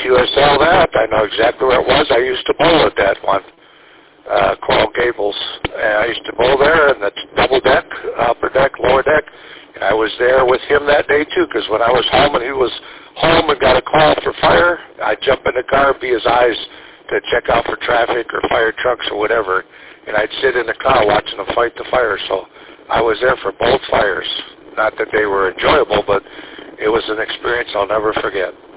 USL that. I know exactly where it was. I used to bowl at that one, Coral Gables. And I used to bowl there in the double deck, upper deck, lower deck. And I was there with him that day, too, because when I was home and he was home and got a call for fire, I'd jump in the car and be his eyes to check out for traffic or fire trucks or whatever. And I'd sit in the car watching them fight the fire. So I was there for both fires. Not that they were enjoyable, but it was an experience I'll never forget.